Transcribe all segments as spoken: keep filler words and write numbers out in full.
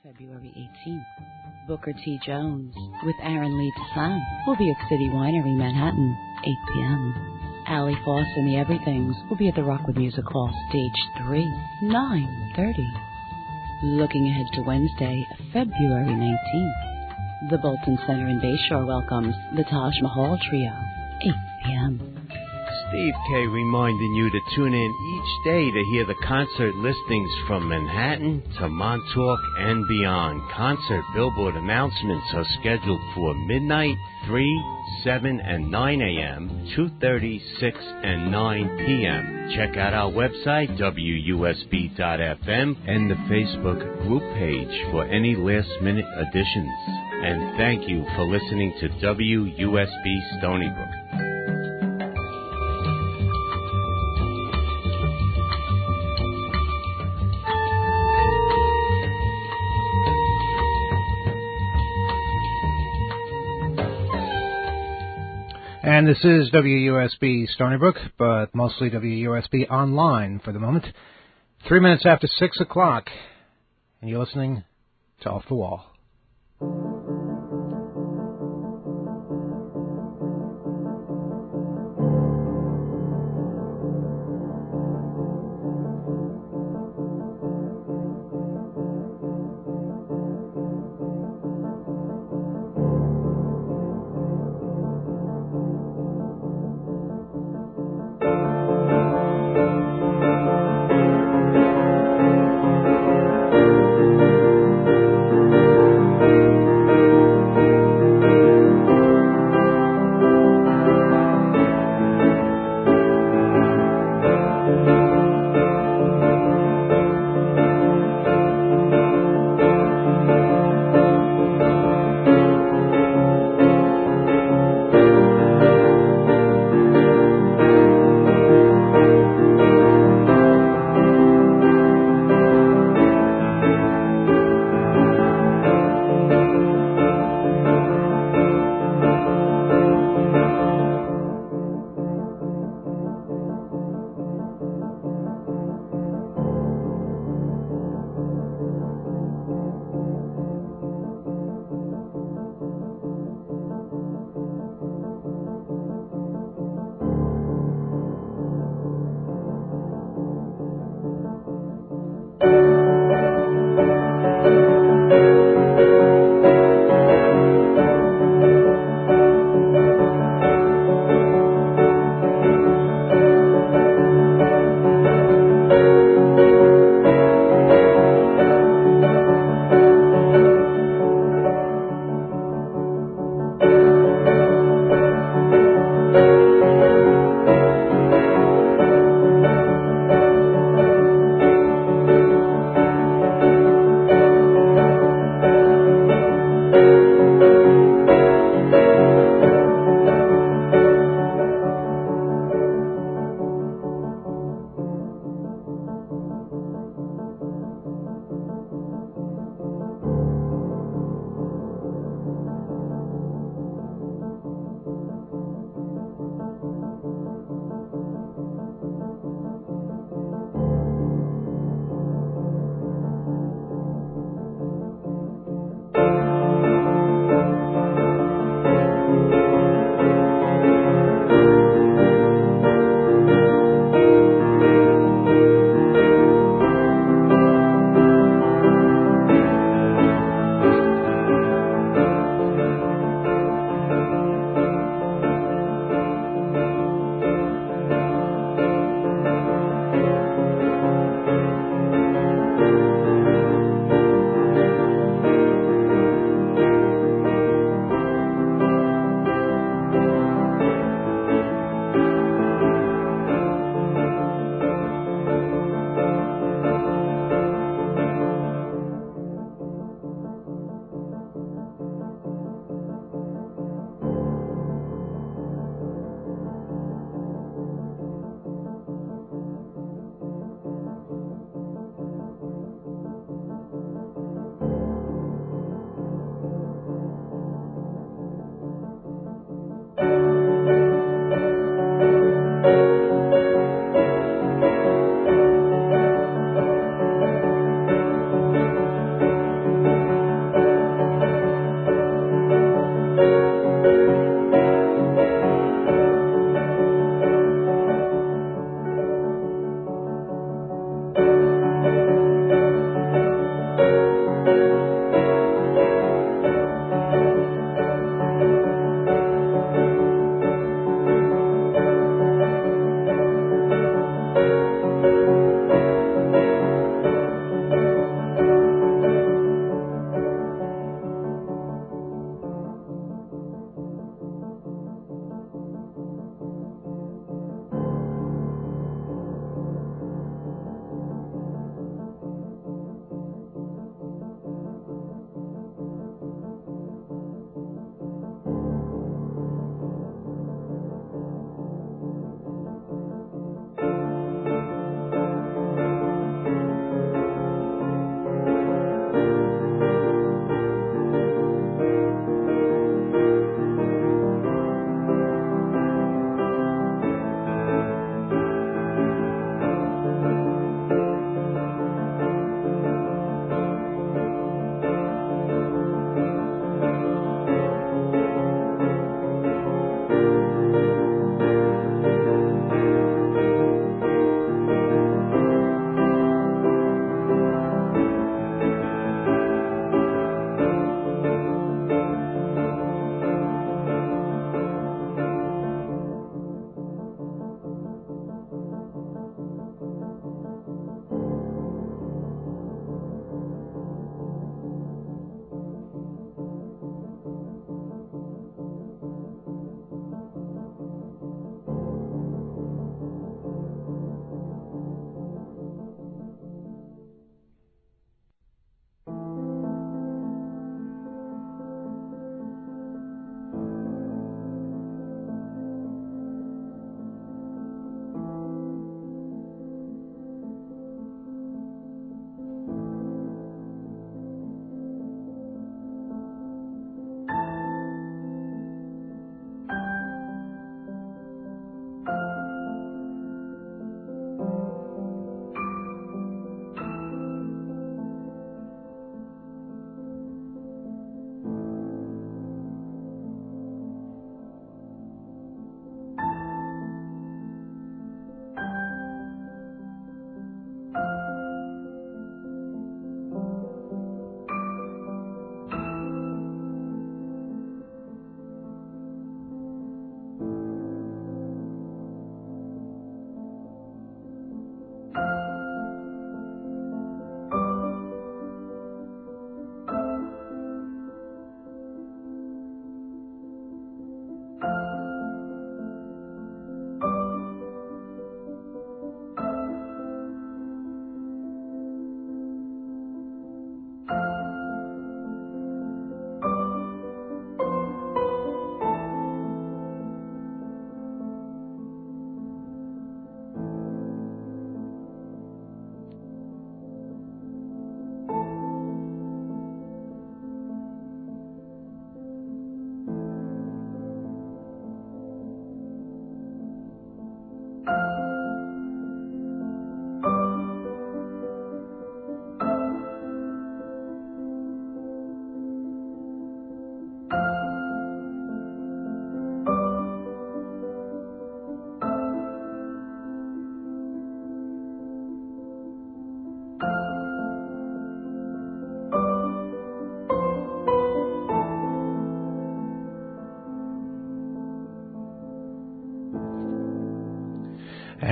February eighteenth. Booker T. Jones with Aaron Lee DeSang will be at City Winery, Manhattan, eight p.m. Allie Foss and the Everythings will be at the Rockwood Music Hall, Stage three, nine thirty. Looking ahead to Wednesday, February nineteenth, the Bolton Center in Bayshore welcomes the Taj Mahal Trio, eight p.m. Steve K reminding you to tune in each day to hear the concert listings from Manhattan to Montauk and beyond. Concert billboard announcements are scheduled for midnight, three, seven, and nine a.m., two thirty, six, and nine p.m. Check out our website, W U S B dot F M, and the Facebook group page for any last-minute additions. And thank you for listening to W U S B Stony Brook. And this is W U S B Stony Brook, but mostly W U S B online for the moment. Three minutes after six o'clock, and you're listening to Off the Wall.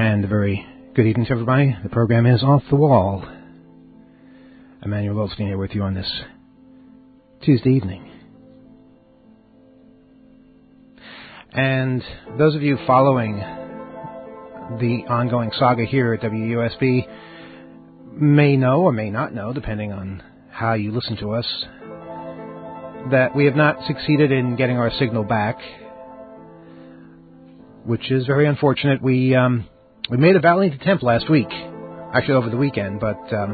And a very good evening to everybody. The program is Off the Wall. Emmanuel Goldstein here with you on this Tuesday evening. And those of you following the ongoing saga here at W U S B may know or may not know, depending on how you listen to us, that we have not succeeded in getting our signal back, which is very unfortunate. We um, we made a valiant attempt last week, actually over the weekend, but um,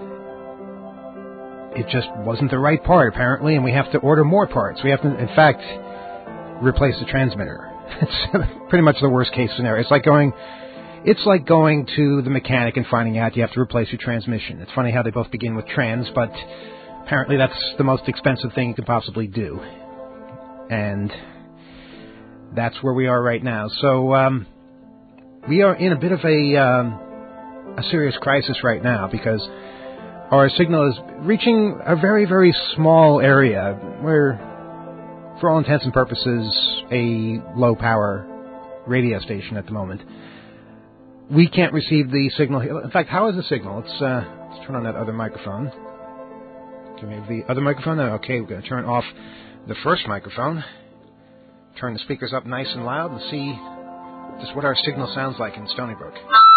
it just wasn't the right part, apparently, and we have to order more parts. We have to, in fact, replace the transmitter. It's pretty much the worst case scenario. It's like going, it's like going to the mechanic and finding out you have to replace your transmission. It's funny how they both begin with trans, but apparently that's the most expensive thing you could possibly do. And that's where we are right now. So um, we are in a bit of a, um, a serious crisis right now because our signal is reaching a very, very small area. We're, for all intents and purposes, a low-power radio station at the moment. We can't receive the signal here. In fact, how is the signal? Let's, uh, let's turn on that other microphone. Give me the other microphone. Okay, we're going to turn off the first microphone. Turn the speakers up nice and loud and see just what our signal sounds like in Stony Brook.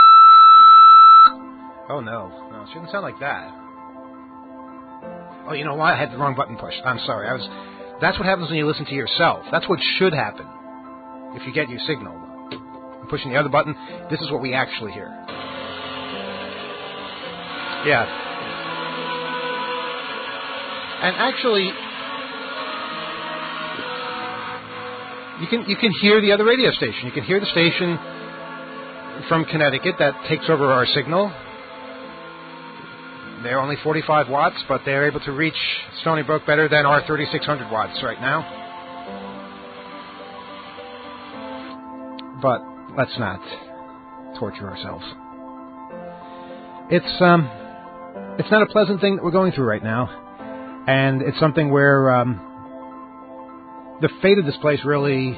Oh, no. No, it shouldn't sound like that. Oh, you know what? I had the wrong button pushed. I'm sorry. I was. That's what happens when you listen to yourself. That's what should happen if you get your signal. I'm pushing the other button. This is what we actually hear. Yeah. And actually, you can you can hear the other radio station. You can hear the station from Connecticut that takes over our signal. They're only forty-five watts, but they're able to reach Stony Brook better than our thirty-six hundred watts right now. But let's not torture ourselves. It's um, it's not a pleasant thing that we're going through right now, and it's something where um, the fate of this place really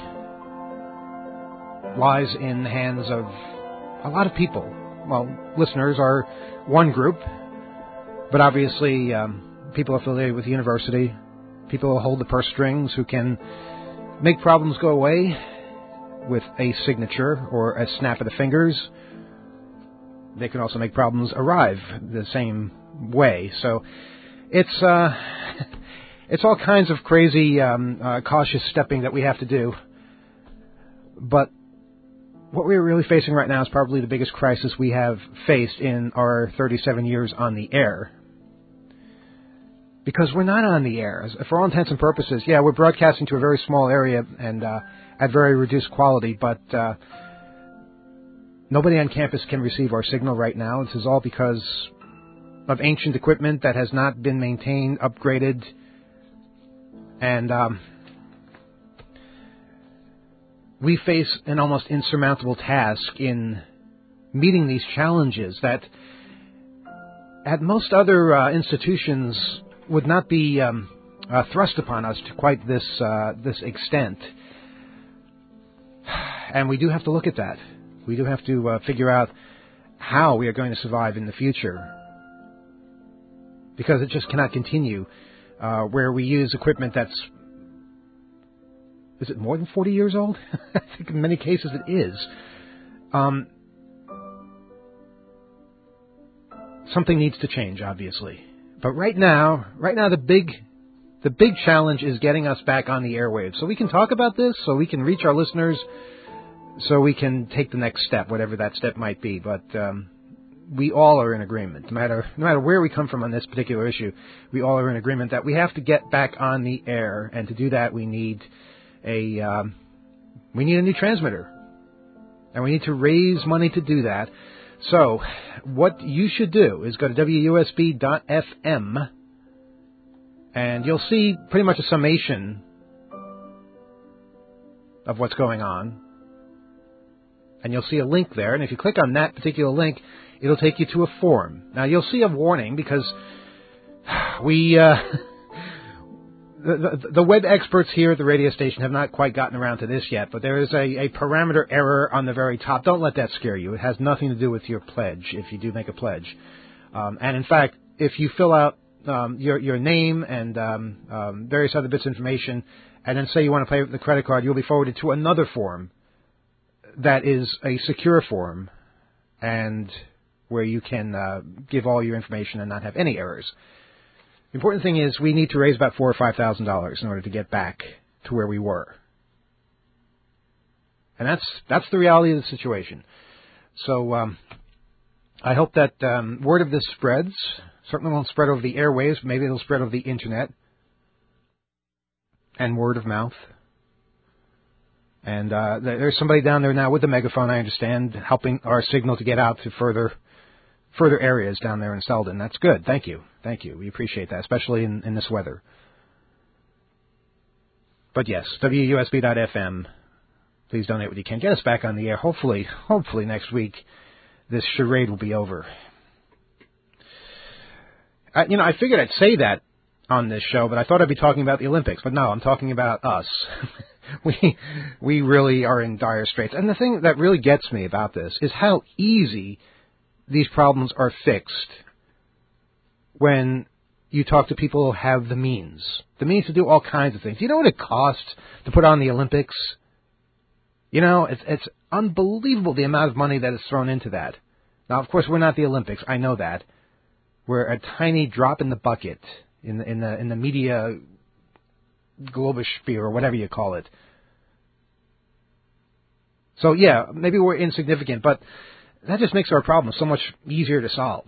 lies in the hands of a lot of people. Well, listeners are one group. But obviously, um, people affiliated with the university, people who hold the purse strings, who can make problems go away with a signature or a snap of the fingers. They can also make problems arrive the same way. So it's uh, it's all kinds of crazy, um, uh, cautious stepping that we have to do. But what we're really facing right now is probably the biggest crisis we have faced in our thirty-seven years on the air. Because we're not on the air. For all intents and purposes, yeah, we're broadcasting to a very small area and uh, at very reduced quality, but uh, nobody on campus can receive our signal right now. This is all because of ancient equipment that has not been maintained, upgraded, and um, we face an almost insurmountable task in meeting these challenges that at most other uh, institutions would not be um, uh, thrust upon us to quite this uh, this extent. And we do have to look at that. We do have to uh, figure out how we are going to survive in the future. Because it just cannot continue uh, where we use equipment that's, is it more than forty years old? I think in many cases it is. Um, something needs to change, obviously. But right now, right now the big the big challenge is getting us back on the airwaves. So we can talk about this, so we can reach our listeners, so we can take the next step, whatever that step might be. But um, we all are in agreement, no matter no matter where we come from on this particular issue, we all are in agreement that we have to get back on the air, and to do that we need a um, we need a new transmitter, and we need to raise money to do that. So, what you should do is go to W U S B dot F M, and you'll see pretty much a summation of what's going on. And you'll see a link there, and if you click on that particular link, it'll take you to a form. Now, you'll see a warning because we uh, the, the, the web experts here at the radio station have not quite gotten around to this yet, but there is a, a parameter error on the very top. Don't let that scare you. It has nothing to do with your pledge, if you do make a pledge. Um, and in fact, if you fill out um, your, your name and um, um, various other bits of information, and then say you want to pay with the credit card, you'll be forwarded to another form that is a secure form, and where you can uh, give all your information and not have any errors. The important thing is we need to raise about four or five thousand dollars in order to get back to where we were, and that's that's the reality of the situation. So um, I hope that um, word of this spreads. Certainly won't spread over the airwaves. Maybe it'll spread over the internet and word of mouth. And uh, there's somebody down there now with the megaphone, I understand, helping our signal to get out to further further areas down there in Selden. That's good. Thank you. Thank you. We appreciate that, especially in, in this weather. But yes, W U S B dot F M. Please donate what you can. Get us back on the air. Hopefully, hopefully next week this charade will be over. I, you know, I figured I'd say that on this show, but I thought I'd be talking about the Olympics. But no, I'm talking about us. we we really are in dire straits. And the thing that really gets me about this is how easy these problems are fixed when you talk to people who have the means. The means to do all kinds of things. You know what it costs to put on the Olympics? You know, it's, it's unbelievable the amount of money that is thrown into that. Now, of course, we're not the Olympics. I know that. We're a tiny drop in the bucket in the, in the, in the media globosphere, or whatever you call it. So, yeah, maybe we're insignificant, but that just makes our problem so much easier to solve.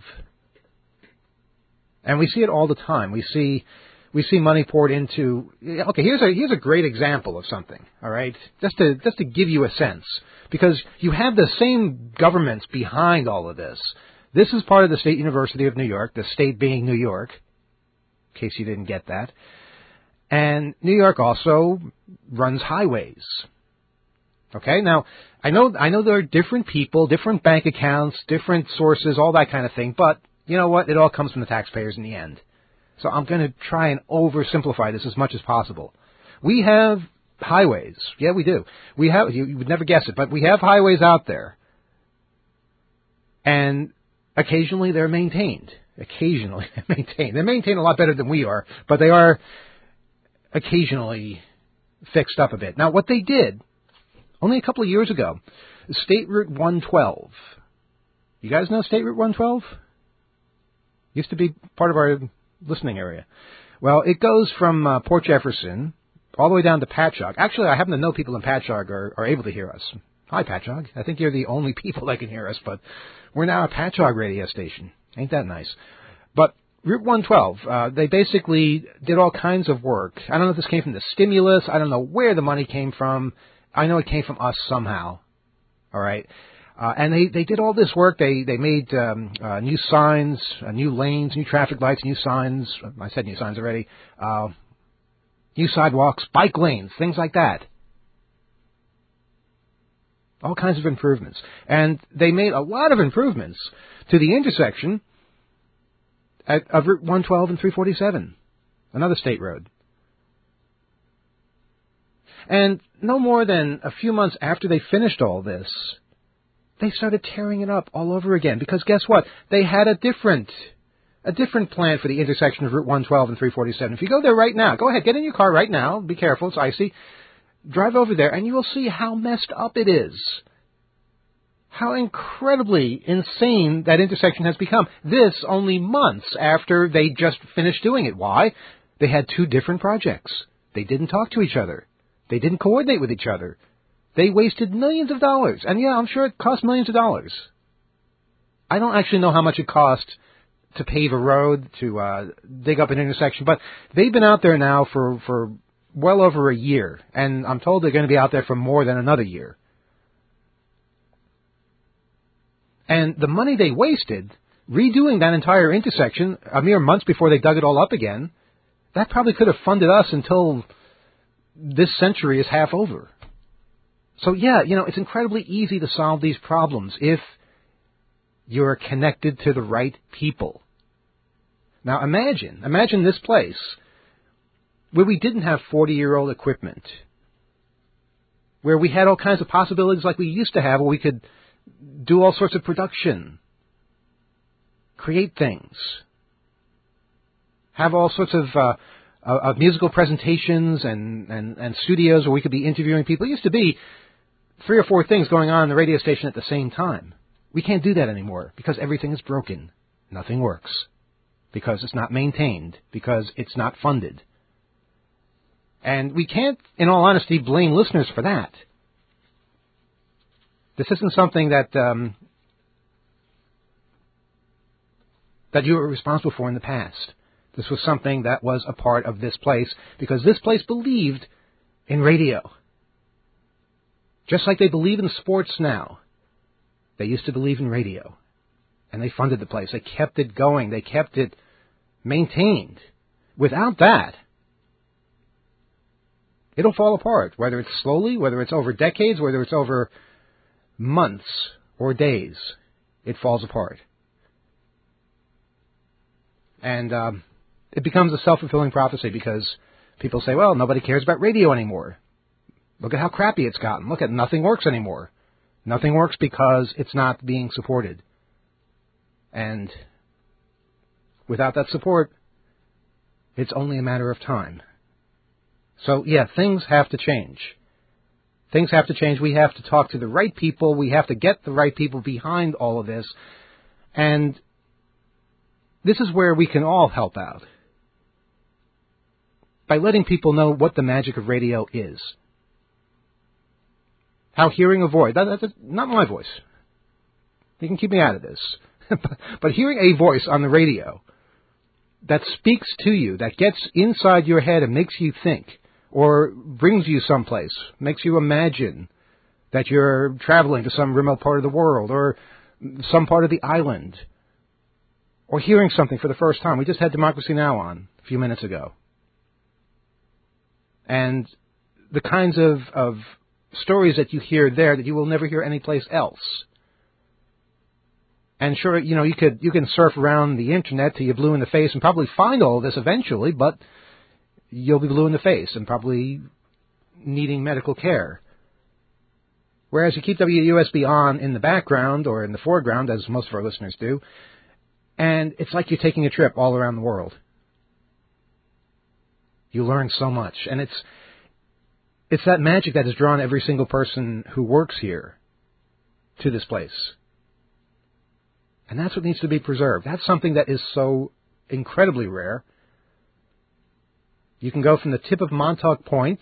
And we see it all the time. We see we see money poured into. Okay, here's a here's a great example of something. All right, just to just to give you a sense, because you have the same governments behind all of this. This is part of the State University of New York, the state being New York, in case you didn't get that. And New York also runs highways. Okay, now I know I know there are different people, different bank accounts, different sources, all that kind of thing, but you know what? It all comes from the taxpayers in the end. So I'm going to try and oversimplify this as much as possible. We have highways. Yeah, we do. We have, you, you would never guess it, but we have highways out there. And occasionally they're maintained. Occasionally they're maintained. They're maintained a lot better than we are, but they are occasionally fixed up a bit. Now, what they did only a couple of years ago, State Route one twelve. You guys know State Route one twelve? Used to be part of our listening area. Well, it goes from uh, Port Jefferson all the way down to Patchogue. Actually, I happen to know people in Patchogue are, are able to hear us. Hi, Patchogue. I think you're the only people that can hear us, but we're now a Patchogue radio station. Ain't that nice? But Route one twelve, uh, they basically did all kinds of work. I don't know if this came from the stimulus. I don't know where the money came from. I know it came from us somehow. All right? Uh, and they, they did all this work. They they made um, uh, new signs, uh, new lanes, new traffic lights, new signs. I said new signs already. Uh, new sidewalks, bike lanes, things like that. All kinds of improvements. And they made a lot of improvements to the intersection at, of Route one twelve and three forty-seven, another state road. And no more than a few months after they finished all this, they started tearing it up all over again. Because guess what? They had a different a different plan for the intersection of Route one twelve and three forty-seven. If you go there right now, go ahead, get in your car right now. Be careful, it's icy. Drive over there, and you will see how messed up it is. How incredibly insane that intersection has become. This only months after they just finished doing it. Why? They had two different projects. They didn't talk to each other. They didn't coordinate with each other. They wasted millions of dollars. And yeah, I'm sure it cost millions of dollars. I don't actually know how much it cost to pave a road, to uh, dig up an intersection, but they've been out there now for, for well over a year. And I'm told they're going to be out there for more than another year. And the money they wasted redoing that entire intersection a mere months before they dug it all up again, that probably could have funded us until this century is half over. So, yeah, you know, it's incredibly easy to solve these problems if you're connected to the right people. Now, imagine, imagine this place where we didn't have forty-year-old equipment, where we had all kinds of possibilities like we used to have, where we could do all sorts of production, create things, have all sorts of, uh, of musical presentations and, and, and studios where we could be interviewing people. It used to be three or four things going on in the radio station at the same time. We can't do that anymore because everything is broken. Nothing works because it's not maintained, because it's not funded. And we can't, in all honesty, blame listeners for that. This isn't something that um, that you were responsible for in the past. This was something that was a part of this place because this place believed in radio. Just like they believe in sports now, they used to believe in radio. And they funded the place. They kept it going. They kept it maintained. Without that, it'll fall apart, whether it's slowly, whether it's over decades, whether it's over months or days. It falls apart. And um, it becomes a self-fulfilling prophecy because people say, well, nobody cares about radio anymore. Look at how crappy it's gotten. Look at nothing works anymore. Nothing works because it's not being supported. And without that support, it's only a matter of time. So, yeah, things have to change. Things have to change. We have to talk to the right people. We have to get the right people behind all of this. And this is where we can all help out. By letting people know what the magic of radio is. How hearing a voice, that, that's not my voice. You can keep me out of this. But hearing a voice on the radio that speaks to you, that gets inside your head and makes you think, or brings you someplace, makes you imagine that you're traveling to some remote part of the world, or some part of the island, or hearing something for the first time. We just had Democracy Now! On a few minutes ago. And the kinds of, of stories that you hear there that you will never hear anyplace else. And sure, you know, you could you can surf around the internet till you're blue in the face and probably find all of this eventually, but you'll be blue in the face and probably needing medical care. Whereas you keep W U S B on in the background or in the foreground, as most of our listeners do, and it's like you're taking a trip all around the world. You learn so much, and it's it's that magic that has drawn every single person who works here to this place. And that's what needs to be preserved. That's something that is so incredibly rare. You can go from the tip of Montauk Point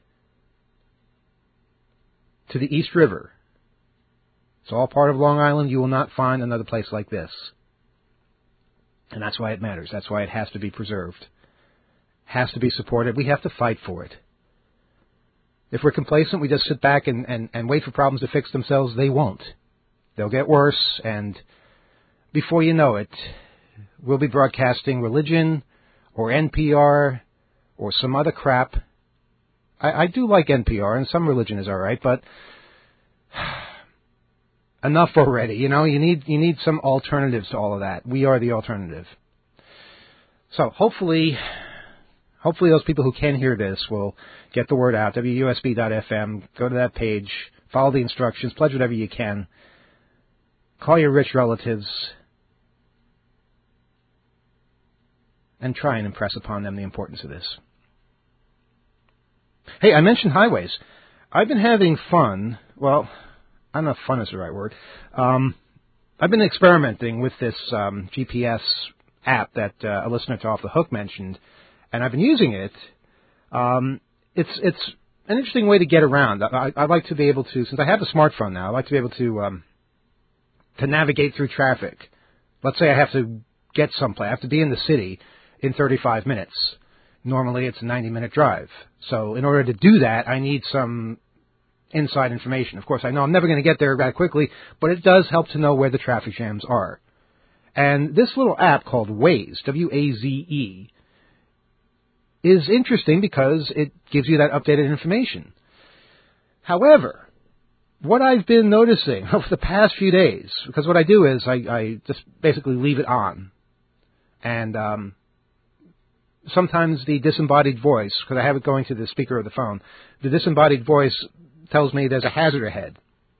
to the East River. It's all part of Long Island. You will not find another place like this. And that's why it matters. That's why it has to be preserved. Has to be supported. We have to fight for it. If we're complacent, we just sit back and, and, and wait for problems to fix themselves. They won't. They'll get worse, and before you know it, we'll be broadcasting religion or N P R or some other crap. I, I do like N P R, and some religion is all right, but enough already. You know, you need you need some alternatives to all of that. We are the alternative. So hopefully, hopefully those people who can hear this will get the word out. W U S B dot F M. Go to that page. Follow the instructions. Pledge whatever you can. Call your rich relatives. And try and impress upon them the importance of this. Hey, I mentioned highways. I've been having fun. Well, I don't know if fun is the right word. Um, I've been experimenting with this um, G P S app that uh, a listener to Off the Hook mentioned, and I've been using it. Um, it's it's an interesting way to get around. I, I'd like to be able to, since I have a smartphone now, I'd like to be able to um, to navigate through traffic. Let's say I have to get someplace. I have to be in the city in thirty-five minutes. Normally, it's a ninety-minute drive. So in order to do that, I need some inside information. Of course, I know I'm never going to get there that quickly, but it does help to know where the traffic jams are. And this little app called Waze, W A Z E, is interesting because it gives you that updated information. However, what I've been noticing over the past few days, because what I do is I, I just basically leave it on. And um, sometimes the disembodied voice, because I have it going to the speaker of the phone, the disembodied voice tells me there's a hazard ahead,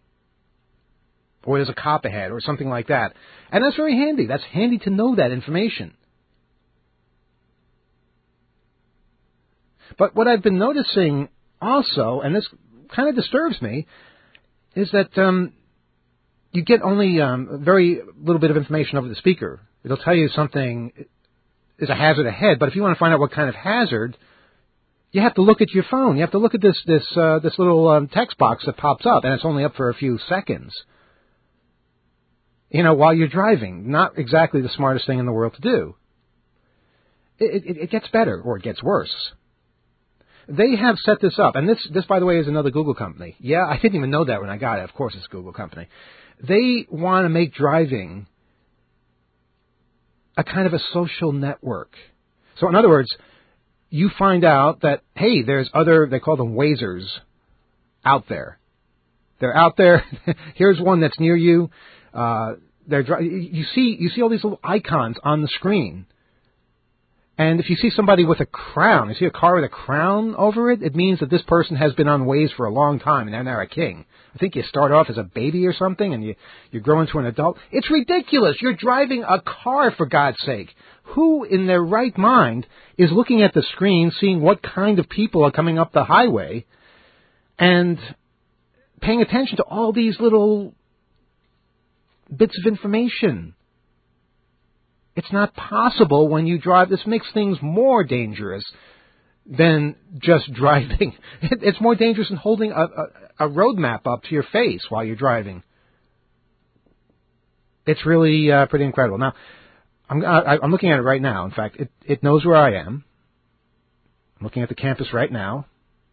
or there's a cop ahead, or something like that. And that's very handy. That's handy to know that information. But what I've been noticing also, and this kind of disturbs me, is that um, you get only um, a very little bit of information over the speaker. It'll tell you something is a hazard ahead, but if you want to find out what kind of hazard, you have to look at your phone. You have to look at this this uh, this little um, text box that pops up, and it's only up for a few seconds. You know, while you're driving. Not exactly the smartest thing in the world to do. It, it, it gets better, or it gets worse. They have set this up, and this, this, by the way, is another Google company. Yeah, I didn't even know that when I got it. Of course it's a Google company. They want to make driving a kind of a social network. So, in other words, you find out that, hey, there's other, they call them Wazers, out there. They're out there. Here's one that's near you. Uh, they're you see you see all these little icons on the screen. And if you see somebody with a crown, you see a car with a crown over it, it means that this person has been on Waze for a long time, and they're now a king. I think you start off as a baby or something, and you, you grow into an adult. It's ridiculous. You're driving a car, for God's sake. Who in their right mind is looking at the screen, seeing what kind of people are coming up the highway, and paying attention to all these little bits of information? It's not possible when you drive. This makes things more dangerous than just driving. It's more dangerous than holding a, a, a road map up to your face while you're driving. It's really uh, pretty incredible. Now, I'm, I, I'm looking at it right now. In fact, it, it knows where I am. I'm looking at the campus right now.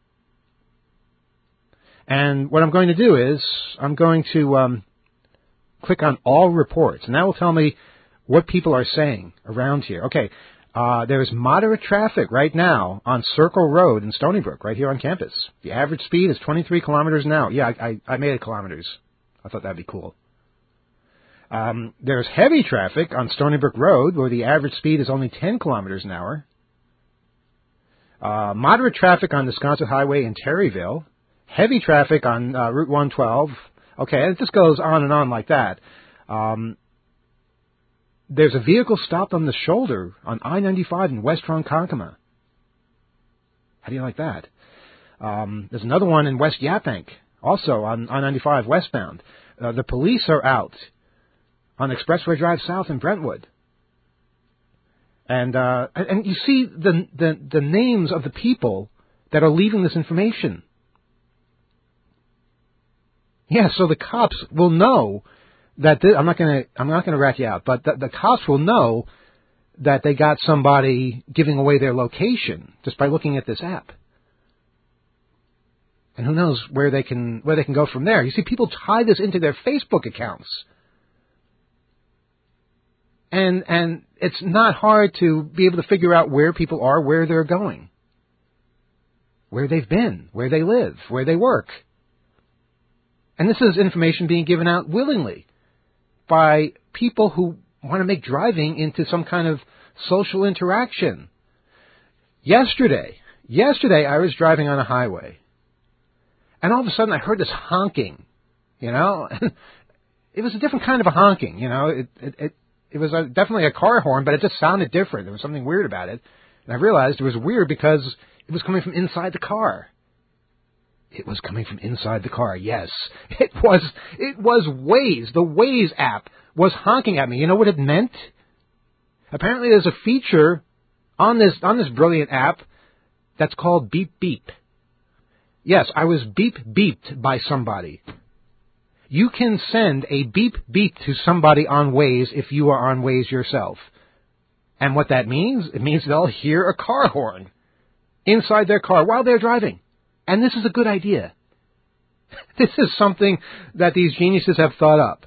And what I'm going to do is I'm going to um, click on All Reports, and that will tell me what people are saying around here. Okay, uh, there's moderate traffic right now on Circle Road in Stony Brook, right here on campus. The average speed is twenty-three kilometers an hour. Yeah, I, I, I made it kilometers. I thought that'd be cool. Um, there's heavy traffic on Stony Brook Road, where the average speed is only ten kilometers an hour. Uh, moderate traffic on Wisconsin Highway in Terryville. Heavy traffic on uh, Route one twelve. Okay, and it just goes on and on like that. Um, There's a vehicle stopped on the shoulder on I ninety-five in West Ronkonkoma. How do you like that? Um, there's another one in West Yaphank, also on I ninety-five westbound. Uh, the police are out on Expressway Drive South in Brentwood. And uh, and you see the, the the names of the people that are leaving this information. Yeah, so the cops will know that th- I'm not going to I'm not going to rat you out, but the, the cops will know that they got somebody giving away their location just by looking at this app. And who knows where they can where they can go from there. You see, people tie this into their Facebook accounts. And and it's not hard to be able to figure out where people are, where they're going, where they've been, where they live, where they work. And this is information being given out willingly by people who want to make driving into some kind of social interaction. Yesterday, yesterday I was driving on a highway, and all of a sudden I heard this honking, you know. It was a different kind of a honking, you know. It it it, it was a, definitely a car horn, but it just sounded different. There was something weird about it. And I realized it was weird because it was coming from inside the car. It was coming from inside the car, yes. It was it was Waze. The Waze app was honking at me. You know what it meant? Apparently there's a feature on this on this brilliant app that's called Beep Beep. Yes, I was beep beeped by somebody. You can send a beep beep to somebody on Waze if you are on Waze yourself. And what that means, it means they'll hear a car horn inside their car while they're driving. And this is a good idea. This is something that these geniuses have thought up.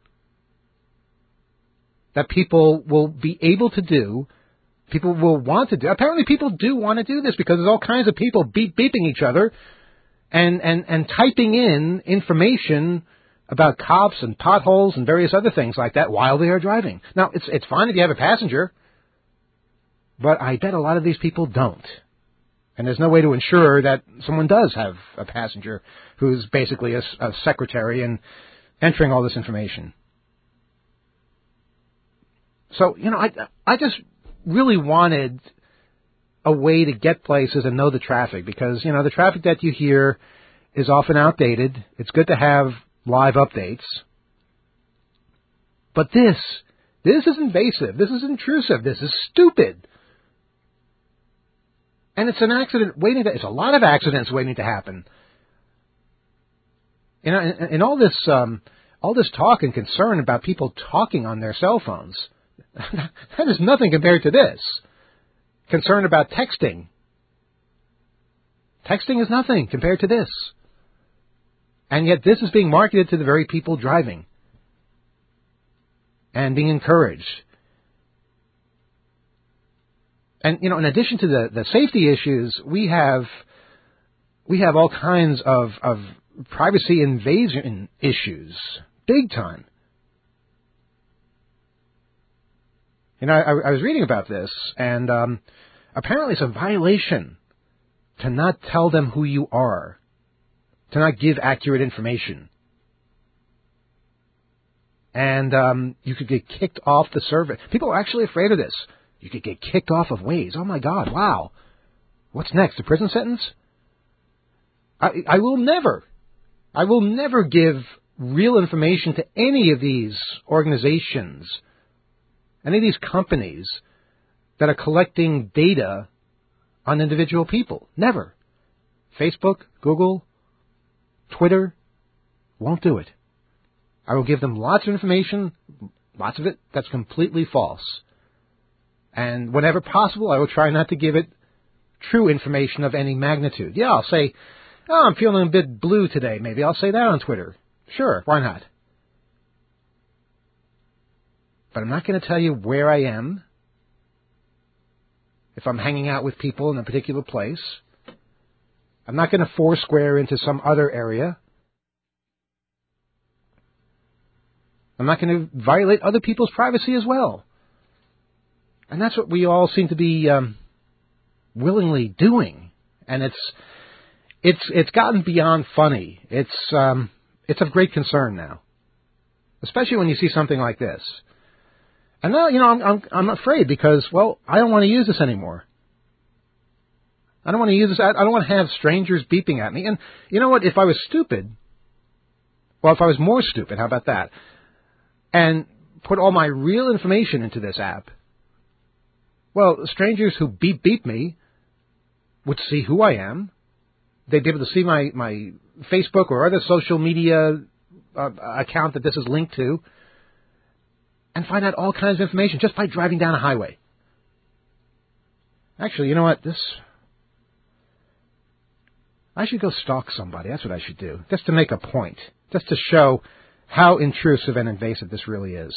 That people will be able to do, people will want to do. Apparently people do want to do this because there's all kinds of people beep beeping each other and, and, and typing in information about cops and potholes and various other things like that while they are driving. Now, it's it's fine if you have a passenger. But I bet a lot of these people don't. And there's no way to ensure that someone does have a passenger who's basically a, a secretary and entering all this information. So, you know, I, I just really wanted a way to get places and know the traffic because, you know, the traffic that you hear is often outdated. It's good to have live updates. But this, this is invasive. This is intrusive. This is stupid. And it's an accident waiting to, it's a lot of accidents waiting to happen. You know, and, and all this, um, all this talk and concern about people talking on their cell phones, that is nothing compared to this. Concern about texting. Texting is nothing compared to this. And yet this is being marketed to the very people driving and being encouraged. And, you know, in addition to the, the safety issues, we have we have all kinds of, of privacy invasion issues, big time. You know, I, I was reading about this, and um, apparently it's a violation to not tell them who you are, to not give accurate information. And um, you could get kicked off the service. People are actually afraid of this. You could get kicked off of Waze. Oh, my God, wow. What's next, a prison sentence? I, I will never, I will never give real information to any of these organizations, any of these companies that are collecting data on individual people. Never. Facebook, Google, Twitter won't do it. I will give them lots of information, lots of it that's completely false. And whenever possible, I will try not to give it true information of any magnitude. Yeah, I'll say, oh, I'm feeling a bit blue today. Maybe I'll say that on Twitter. Sure, why not? But I'm not going to tell you where I am, if I'm hanging out with people in a particular place. I'm not going to foursquare into some other area. I'm not going to violate other people's privacy as well. And that's what we all seem to be um, willingly doing. And it's it's it's gotten beyond funny. It's um, it's of great concern now, especially when you see something like this. And now, you know, I'm I'm, I'm afraid because, well, I don't want to use this anymore. I don't want to use this. I don't want to have strangers beeping at me. And you know what? If I was stupid, well, if I was more stupid, how about that? And put all my real information into this app. Well, strangers who beep beep me would see who I am. They'd be able to see my, my Facebook or other social media uh, account that this is linked to and find out all kinds of information just by driving down a highway. Actually, you know what? This... I should go stalk somebody. That's what I should do. Just to make a point. Just to show how intrusive and invasive this really is.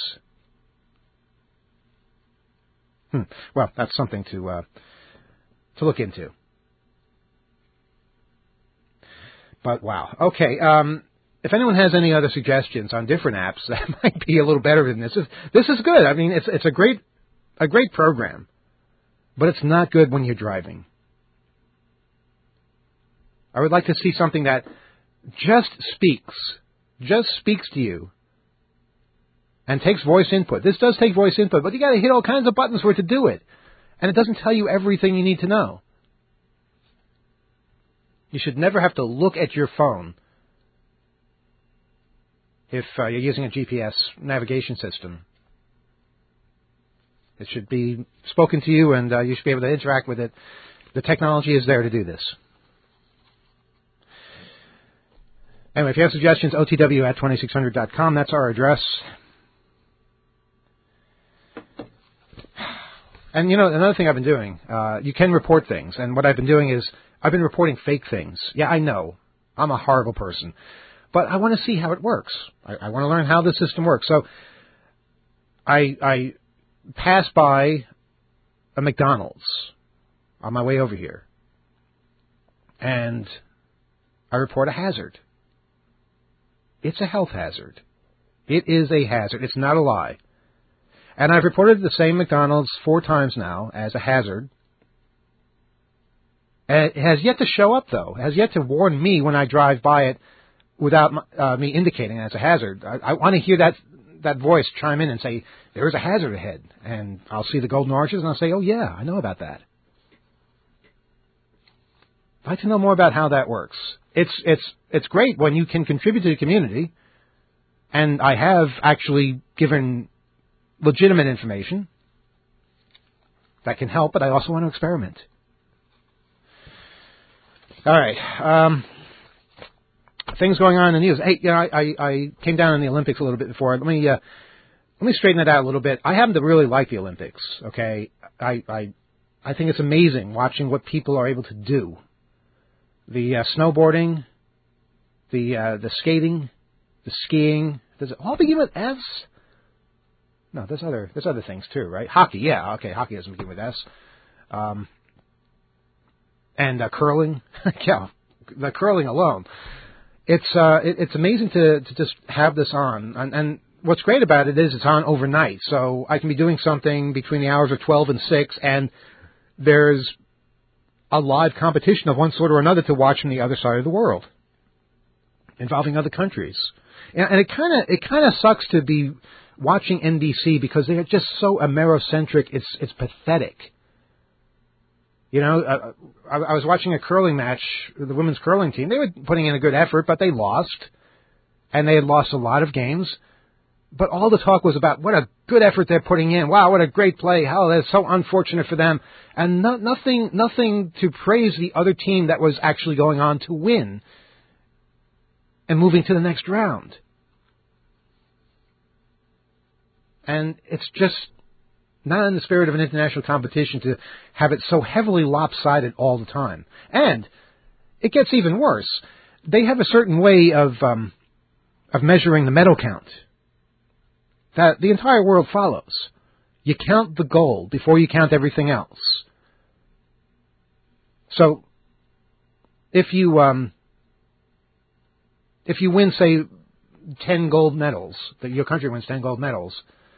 Hmm. Well, that's something to uh, to look into. But wow. Okay. Um, if anyone has any other suggestions on different apps that might be a little better than this, this is good. I mean, it's it's a great a great program, but it's not good when you're driving. I would like to see something that just speaks, just speaks to you. And takes voice input. This does take voice input, but you got to hit all kinds of buttons for it to do it. And it doesn't tell you everything you need to know. You should never have to look at your phone if uh, you're using a G P S navigation system. It should be spoken to you, and uh, you should be able to interact with it. The technology is there to do this. Anyway, if you have suggestions, O T W at twenty-six hundred dot com. That's our address. And, you know, another thing I've been doing, uh, you can report things. And what I've been doing is I've been reporting fake things. Yeah, I know. I'm a horrible person. But I want to see how it works. I, I want to learn how the system works. So I, I pass by a McDonald's on my way over here. And I report a hazard. It's a health hazard. It is a hazard. It's not a lie. And I've reported the same McDonald's four times now as a hazard. And it has yet to show up, though. It has yet to warn me when I drive by it without uh, me indicating it as a hazard. I, I want to hear that that voice chime in and say, there's a hazard ahead. And I'll see the golden arches and I'll say, oh, yeah, I know about that. I'd like to know more about how that works. It's it's it's great when you can contribute to the community, and I have actually given legitimate information that can help, but I also want to experiment. All right. Um, things going on in the news. Hey, you know, I, I, I came down on the Olympics a little bit before. Let me uh, let me straighten that out a little bit. I happen to really like the Olympics. Okay, I I I think it's amazing watching what people are able to do. The uh, snowboarding, the uh, the skating, the skiing. Does it all begin with S? No, there's other there's other things too, right? Hockey, yeah, okay, hockey doesn't begin with S. Um, and uh, curling, yeah, the curling alone. It's uh, it, it's amazing to to just have this on, and, and what's great about it is it's on overnight, so I can be doing something between the hours of twelve and six, and there's a live competition of one sort or another to watch from the other side of the world, involving other countries. And, and it kind of it kind of sucks to be watching N B C because they are just so Amerocentric. It's it's pathetic. You know, uh, I, I was watching a curling match, the women's curling team. They were putting in a good effort, but they lost, and they had lost a lot of games. But all the talk was about what a good effort they're putting in. Wow, what a great play. How that's so unfortunate for them. And no, nothing nothing to praise the other team that was actually going on to win and moving to the next round. And it's just not in the spirit of an international competition to have it so heavily lopsided all the time. And it gets even worse. They have a certain way of um, of measuring the medal count that the entire world follows. You count the gold before you count everything else. So, if you um, if you win, say, ten gold medals, that your country wins ten gold medals,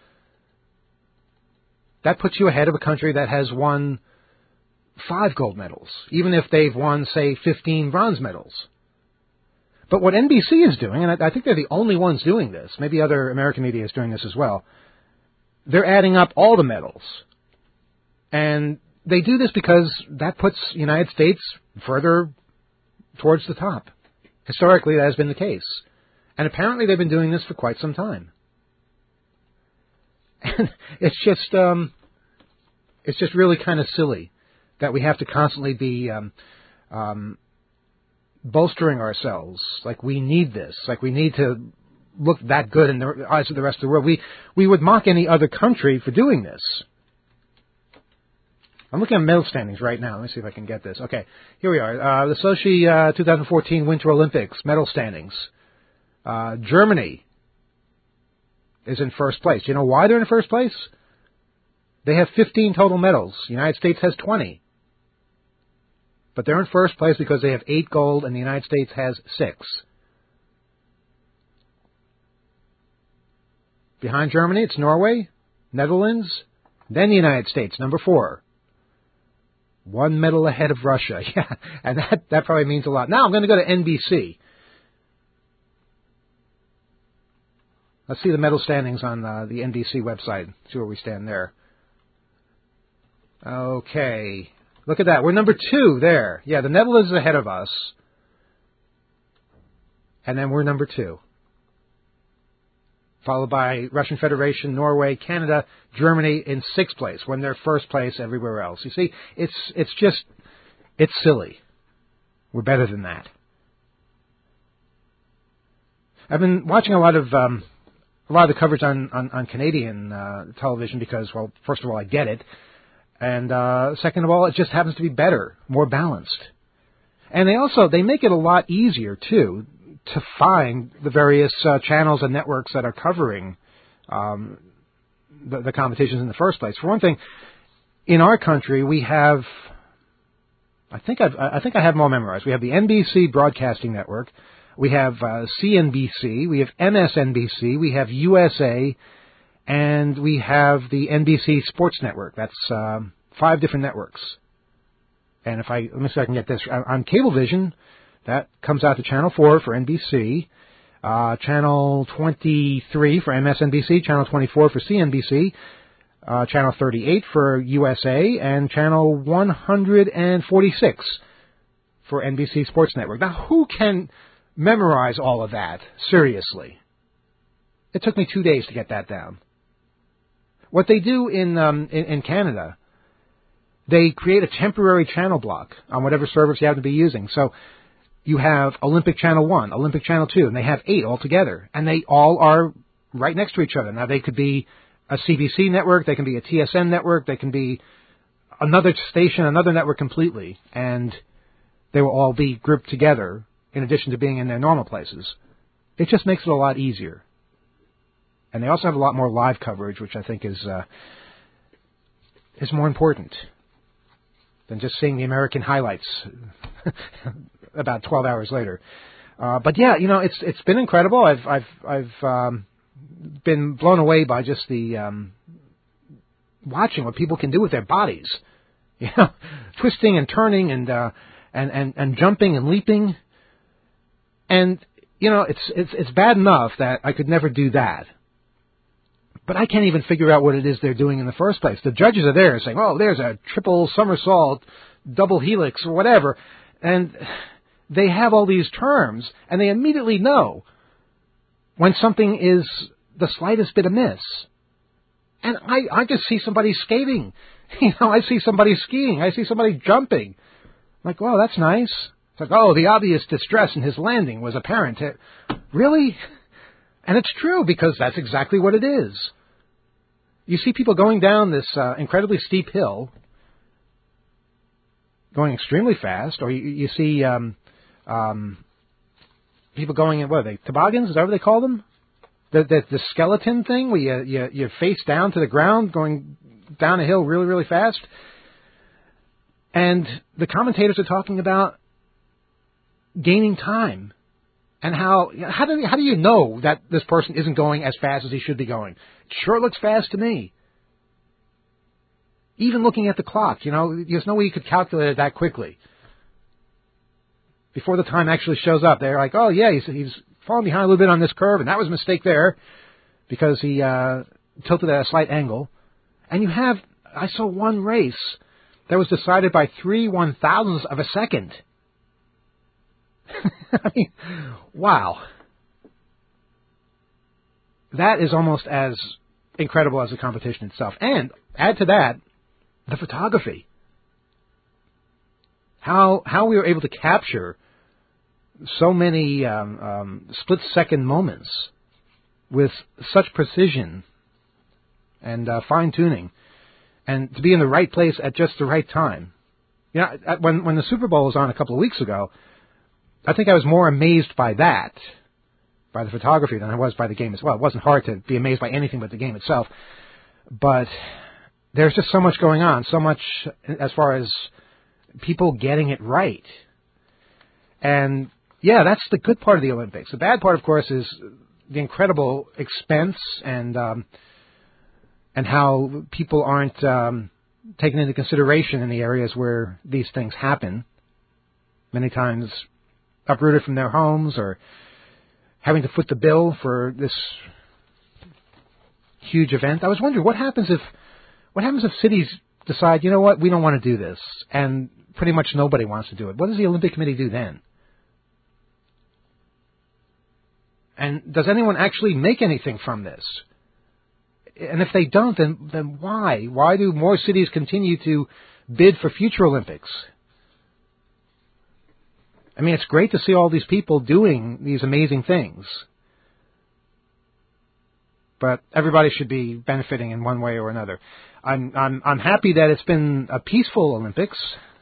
that puts you ahead of a country that has won five gold medals, even if they've won, say, fifteen bronze medals. But what N B C is doing, and I think they're the only ones doing this, maybe other American media is doing this as well, they're adding up all the medals. And they do this because that puts the United States further towards the top. Historically, that has been the case. And apparently they've been doing this for quite some time. And it's just, um, it's just really kind of silly that we have to constantly be um, um, bolstering ourselves, like we need this, like we need to look that good in the eyes of the rest of the world. We we would mock any other country for doing this. I'm looking at medal standings right now. Let me see if I can get this. Okay, here we are. Uh, the Sochi uh, twenty fourteen Winter Olympics medal standings. Uh, Germany is in first place. Do you know why they're in first place? They have fifteen total medals. The United States has twenty. But they're in first place because they have eight gold and the United States has six. Behind Germany, it's Norway, Netherlands, then the United States, number four. One medal ahead of Russia. Yeah, and that, that probably means a lot. Now I'm going to go to N B C. Let's see the medal standings on uh, the N B C website. See where we stand there. Okay. Look at that. We're number two there. Yeah, the Netherlands is ahead of us. And then we're number two. Followed by Russian Federation, Norway, Canada, Germany in sixth place, when they're first place everywhere else. You see, it's it's just, it's silly. We're better than that. I've been watching a lot of um, a lot of the coverage on, on, on Canadian uh, television because, well, first of all, I get it. And uh, second of all, it just happens to be better, more balanced. And they also, they make it a lot easier, too, to find the various uh, channels and networks that are covering um, the, the competitions in the first place. For one thing, in our country, we have, I think I've, I think I have them all memorized. We have the N B C Broadcasting Network. We have uh, C N B C. We have M S N B C. We have U S A. And we have the N B C Sports Network. That's um, five different networks. And if I, let me see if I can get this. On Cablevision, that comes out to Channel four for N B C, uh, Channel twenty-three for M S N B C, Channel twenty-four for C N B C, uh, Channel thirty-eight for U S A, and Channel one hundred forty-six for N B C Sports Network. Now, who can memorize all of that? Seriously. It took me two days to get that down. What they do in, um, in, in Canada, they create a temporary channel block on whatever service you happen to be using. So you have Olympic Channel one, Olympic Channel two, and they have eight altogether. And they all are right next to each other. Now, they could be a C B C network, they can be a T S N network, they can be another station, another network completely. And they will all be grouped together in addition to being in their normal places. It just makes it a lot easier. And they also have a lot more live coverage, which I think is uh, is more important than just seeing the American highlights about twelve hours later. Uh, but yeah, you know, it's it's been incredible. I've I've I've um, been blown away by just the um, watching what people can do with their bodies. You know, twisting and turning and uh, and and and jumping and leaping. And you know, it's it's it's bad enough that I could never do that. But I can't even figure out what it is they're doing in the first place. The judges are there saying, oh, there's a triple somersault, double helix, or whatever. And they have all these terms, and they immediately know when something is the slightest bit amiss. And I, I just see somebody skating. You know, I see somebody skiing. I see somebody jumping. I'm like, well, that's nice. It's like, oh, the obvious distress in his landing was apparent. Really? And it's true, because that's exactly what it is. You see people going down this uh, incredibly steep hill, going extremely fast, or you, you see um, um, people going in, what are they, toboggans? Is that what they call them? The, the, the skeleton thing, where you, you, you face down to the ground, going down a hill really, really fast. And the commentators are talking about gaining time. And how how do how do you know that this person isn't going as fast as he should be going? It sure looks fast to me. Even looking at the clock, you know, there's no way you could calculate it that quickly. Before the time actually shows up, they're like, oh yeah, he's he's falling behind a little bit on this curve, and that was a mistake there because he uh, tilted at a slight angle. And you have, I saw one race that was decided by three one thousandths of a second. I mean, wow. That is almost as incredible as the competition itself. And add to that, the photography. How how we were able to capture so many um, um, split-second moments with such precision and uh, fine-tuning, and to be in the right place at just the right time. You know, when when the Super Bowl was on a couple of weeks ago, I think I was more amazed by that, by the photography, than I was by the game as well. It wasn't hard to be amazed by anything but the game itself. But there's just so much going on, so much as far as people getting it right. And, yeah, that's the good part of the Olympics. The bad part, of course, is the incredible expense and um, and how people aren't um, taken into consideration in the areas where these things happen. Many times uprooted from their homes or having to foot the bill for this huge event. I was wondering what happens if what happens if cities decide, you know what, we don't want to do this, and pretty much nobody wants to do it. What does the Olympic Committee do then? And does anyone actually make anything from this? And if they don't, then then why? Why do more cities continue to bid for future Olympics? I mean, it's great to see all these people doing these amazing things. But everybody should be benefiting in one way or another. I'm I'm I'm happy that it's been a peaceful Olympics.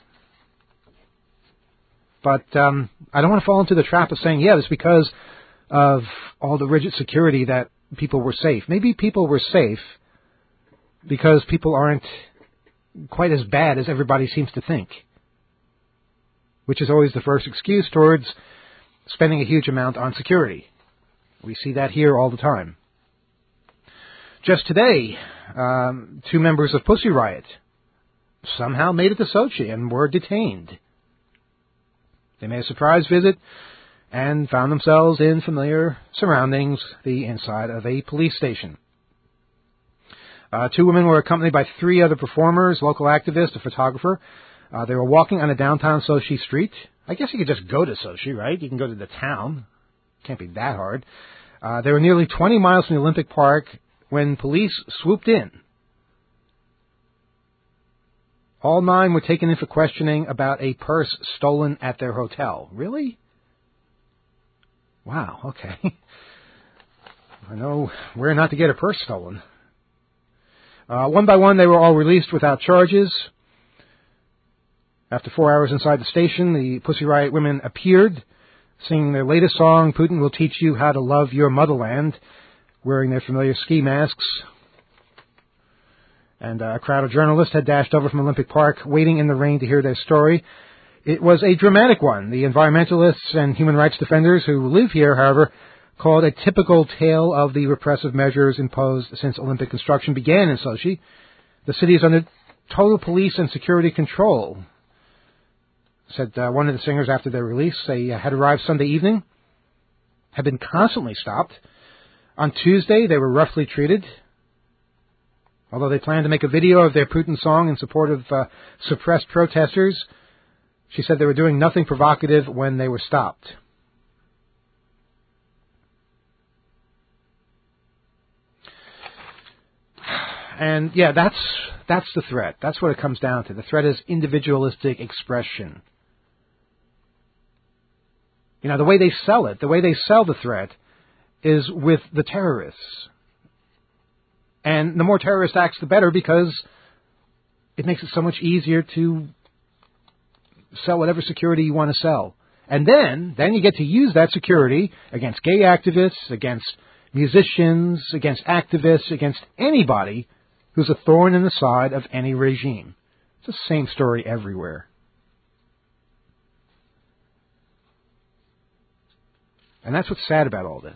But um, I don't want to fall into the trap of saying, yeah, it's because of all the rigid security that people were safe. Maybe people were safe because people aren't quite as bad as everybody seems to think, which is always the first excuse towards spending a huge amount on security. We see that here all the time. Just today, um, two members of Pussy Riot somehow made it to Sochi and were detained. They made a surprise visit and found themselves in familiar surroundings, the inside of a police station. Uh, two women were accompanied by three other performers, local activists, a photographer. Uh, they were walking on a downtown Sochi street. I guess you could just go to Sochi, right? You can go to the town. Can't be that hard. Uh, they were nearly twenty miles from the Olympic Park when police swooped in. All nine were taken in for questioning about a purse stolen at their hotel. Really? Wow, okay. I know where not to get a purse stolen. Uh, one by one, they were all released without charges. After four hours inside the station, the Pussy Riot women appeared, singing their latest song, Putin Will Teach You How to Love Your Motherland, wearing their familiar ski masks. And uh, a crowd of journalists had dashed over from Olympic Park, waiting in the rain to hear their story. It was a dramatic one. The environmentalists and human rights defenders who live here, however, called a typical tale of the repressive measures imposed since Olympic construction began in Sochi. The city is under total police and security control, said uh, one of the singers after their release. They uh, had arrived Sunday evening, had been constantly stopped. On Tuesday, they were roughly treated. Although they planned to make a video of their Putin song in support of uh, suppressed protesters, she said they were doing nothing provocative when they were stopped. And, yeah, that's that's the threat. That's what it comes down to. The threat is individualistic expression. You know, the way they sell it, the way they sell the threat is with the terrorists. And the more terrorist acts, the better, because it makes it so much easier to sell whatever security you want to sell. And then, then you get to use that security against gay activists, against musicians, against activists, against anybody who's a thorn in the side of any regime. It's the same story everywhere. And that's what's sad about all this.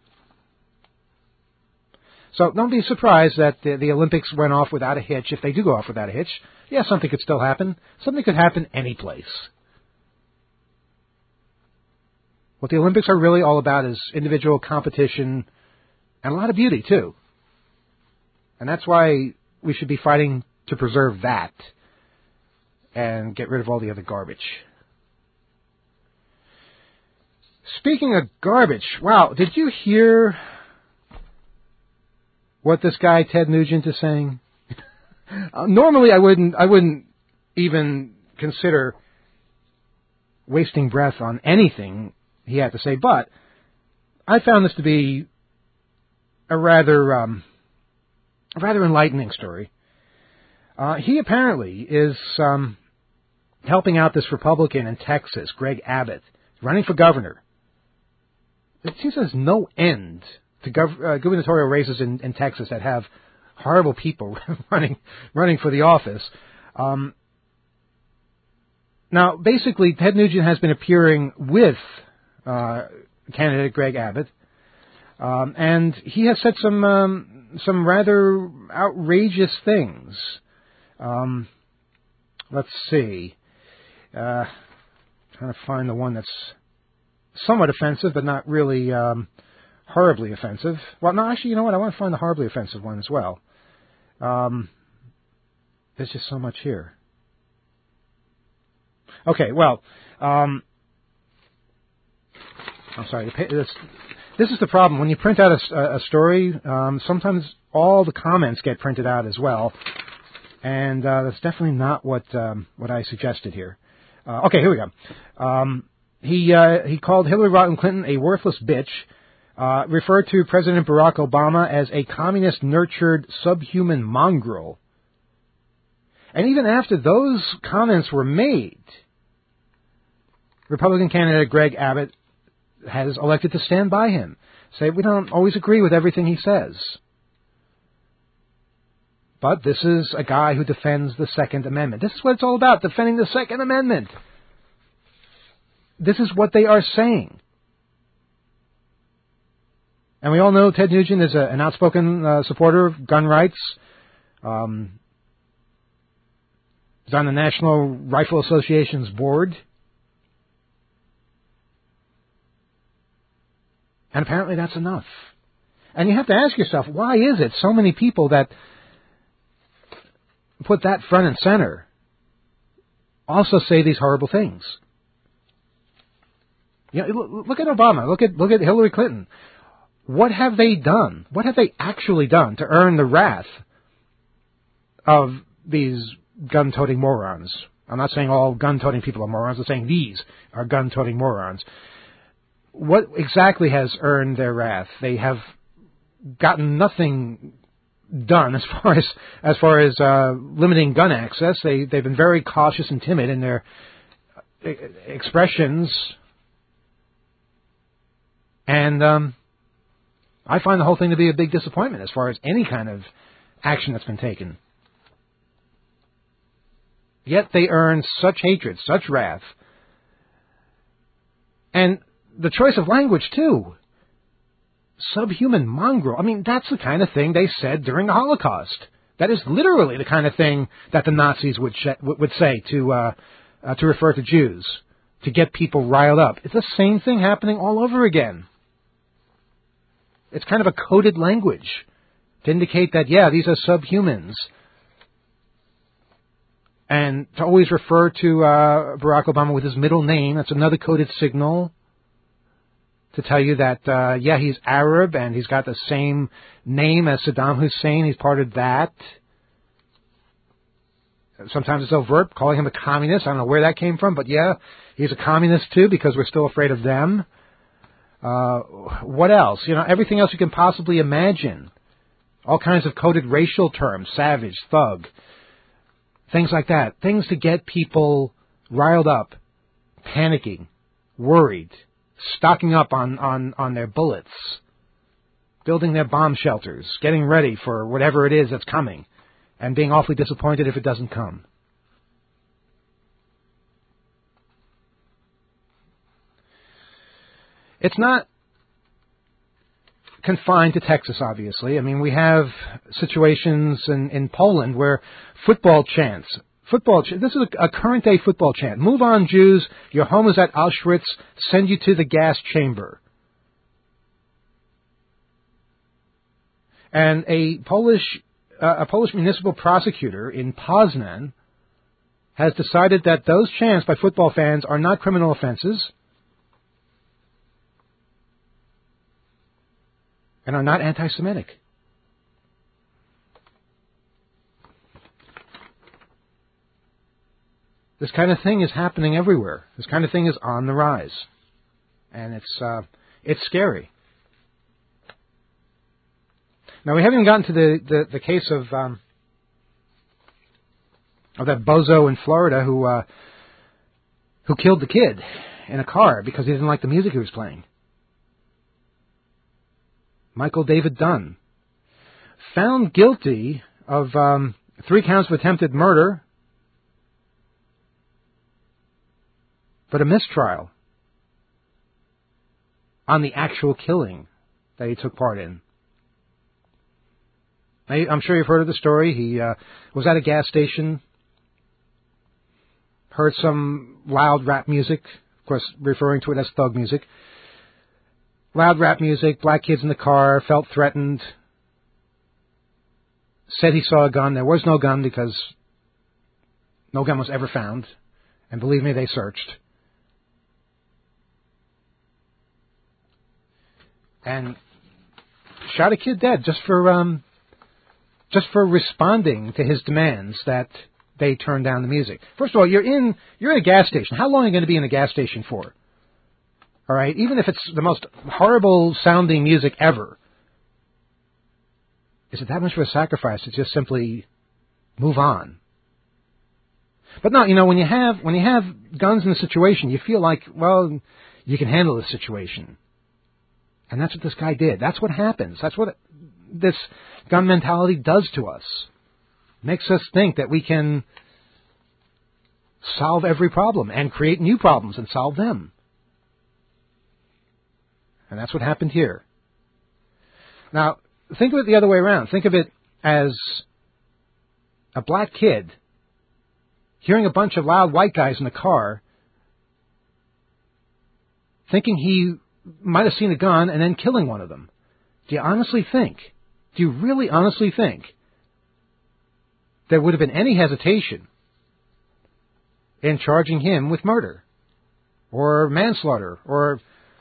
So don't be surprised that the, the Olympics went off without a hitch. If they do go off without a hitch, yeah, something could still happen. Something could happen any place. What the Olympics are really all about is individual competition and a lot of beauty, too. And that's why we should be fighting to preserve that and get rid of all the other garbage. Speaking of garbage, wow, did you hear what this guy Ted Nugent is saying? uh, normally, I wouldn't, I wouldn't even consider wasting breath on anything he had to say, but I found this to be a rather, um, a rather enlightening story. Uh, he apparently is um, helping out this Republican in Texas, Greg Abbott, running for governor. It seems there's no end to gov- uh, gubernatorial races in, in Texas that have horrible people running running for the office. Um, now, basically, Ted Nugent has been appearing with uh, candidate Greg Abbott, um, and he has said some um, some rather outrageous things. Um, let's see. Uh, trying to find the one that's somewhat offensive, but not really um, horribly offensive. Well, no, actually, you know what? I want to find the horribly offensive one as well. Um, there's just so much here. Okay, well, um, I'm sorry. This, this is the problem. When you print out a, a story, um, sometimes all the comments get printed out as well, and uh, that's definitely not what um, what I suggested here. Uh, okay, here we go. Um, he uh, he called Hillary Rodham Clinton a worthless bitch, uh, referred to President Barack Obama as a communist-nurtured subhuman mongrel. And even after those comments were made, Republican candidate Greg Abbott has elected to stand by him, say we don't always agree with everything he says. But this is a guy who defends the Second Amendment. This is what it's all about, defending the Second Amendment. This is what they are saying. And we all know Ted Nugent is a, an outspoken uh, supporter of gun rights. Um, he's on the National Rifle Association's board. And apparently that's enough. And you have to ask yourself, why is it so many people that put that front and center also say these horrible things? You know, look at Obama. Look at look at Hillary Clinton. What have they done? What have they actually done to earn the wrath of these gun-toting morons? I'm not saying all gun-toting people are morons. I'm saying these are gun-toting morons. What exactly has earned their wrath? They have gotten nothing done as far as as far as uh, limiting gun access. They they've been very cautious and timid in their expressions, and um, I find the whole thing to be a big disappointment as far as any kind of action that's been taken. Yet they earn such hatred, such wrath, and the choice of language too. Subhuman mongrel. I mean, that's the kind of thing they said during the Holocaust. That is literally the kind of thing that the Nazis would sh- would say to uh, uh, to refer to Jews, to get people riled up. It's the same thing happening all over again. It's kind of a coded language to indicate that, yeah, these are subhumans. And to always refer to uh, Barack Obama with his middle name, that's another coded signal to tell you that, uh, yeah, he's Arab and he's got the same name as Saddam Hussein. He's part of that. Sometimes it's overt, calling him a communist. I don't know where that came from, but yeah, he's a communist too because we're still afraid of them. Uh, what else? You know, everything else you can possibly imagine. All kinds of coded racial terms, savage, thug, things like that. Things to get people riled up, panicking, worried, stocking up on, on, on their bullets, building their bomb shelters, getting ready for whatever it is that's coming, and being awfully disappointed if it doesn't come. It's not confined to Texas, obviously. I mean, we have situations in, in Poland where football chants, Football. Ch- this is a, a current-day football chant. Move on, Jews. Your home is at Auschwitz. Send you to the gas chamber. And a Polish, uh, a Polish municipal prosecutor in Poznan has decided that those chants by football fans are not criminal offenses and are not anti-Semitic. This kind of thing is happening everywhere. This kind of thing is on the rise. And it's uh, it's scary. Now, we haven't even gotten to the, the, the case of um, of that bozo in Florida who uh, who killed the kid in a car because he didn't like the music he was playing. Michael David Dunn. Found guilty of um, three counts of attempted murder, but a mistrial on the actual killing that he took part in. I'm sure you've heard of the story. He uh, was at a gas station, heard some loud rap music, of course referring to it as thug music. Loud rap music, black kids in the car, felt threatened, said he saw a gun. There was no gun because no gun was ever found. And believe me, they searched. And shot a kid dead just for um, just for responding to his demands that they turn down the music. First of all, you're in you're in a gas station. How long are you going to be in a gas station for? All right, even if it's the most horrible sounding music ever, is it that much of a sacrifice to just simply move on? But no, you know, when you have when you have guns in the situation, you feel like, well, you can handle the situation. And that's what this guy did. That's what happens. That's what this gun mentality does to us. Makes us think that we can solve every problem and create new problems and solve them. And that's what happened here. Now, think of it the other way around. Think of it as a black kid hearing a bunch of loud white guys in the car, thinking he might have seen a gun and then killing one of them. Do you honestly think, do you really honestly think there would have been any hesitation in charging him with murder or manslaughter or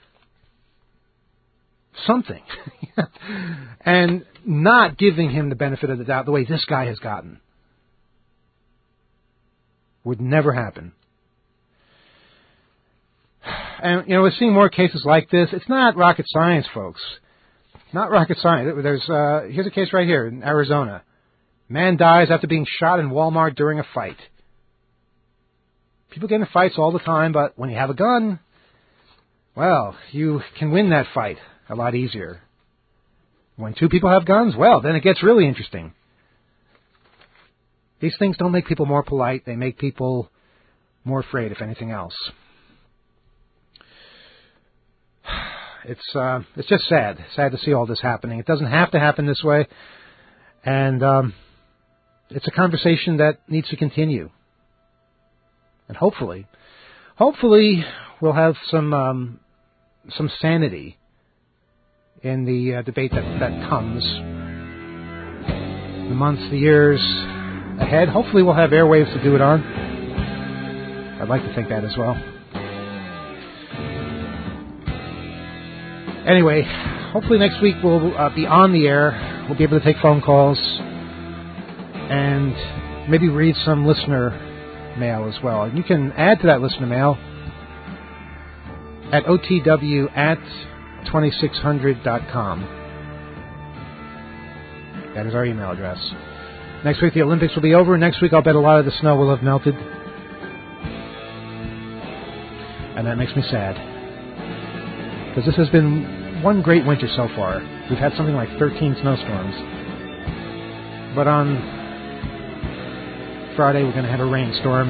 something and not giving him the benefit of the doubt the way this guy has gotten? Would never happen. And, you know, we're seeing more cases like this. It's not rocket science, folks. Not rocket science. There's uh, here's a case right here in Arizona. Man dies after being shot in Walmart during a fight. People get in fights all the time, but when you have a gun, well, you can win that fight a lot easier. When two people have guns, well, then it gets really interesting. These things don't make people more polite. They make people more afraid, if anything else. It's uh, it's just sad. Sad to see all this happening. It doesn't have to happen this way. And um, it's a conversation that needs to continue. And hopefully, hopefully we'll have some um, some sanity in the uh, debate that, that comes. The months, the years ahead. Hopefully we'll have airwaves to do it on. I'd like to think that as well. Anyway, hopefully next week we'll uh, be on the air. We'll be able to take phone calls and maybe read some listener mail as well. And you can add to that listener mail at O T W at twenty-six hundred dot com. That is our email address. Next week the Olympics will be over. Next week I'll bet a lot of the snow will have melted. And that makes me sad. Because this has been one great winter so far. We've had something like thirteen snowstorms. But on Friday we're going to have a rainstorm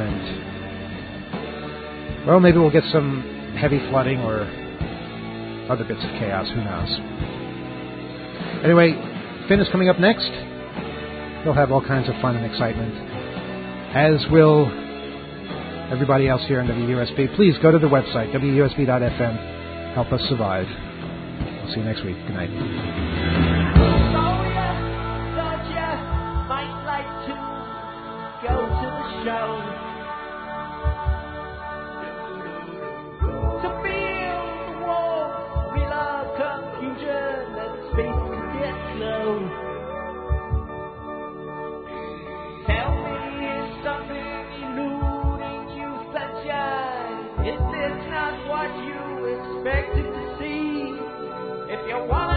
and, well, maybe we'll get some heavy flooding or other bits of chaos. Who knows? Anyway, Finn is coming up next. He'll have all kinds of fun and excitement, as will everybody else here on W U S B. Please go to the website, W U S B dot F M. Help us survive. I'll see you next week. Good night. Is this not what you expected to see? If you want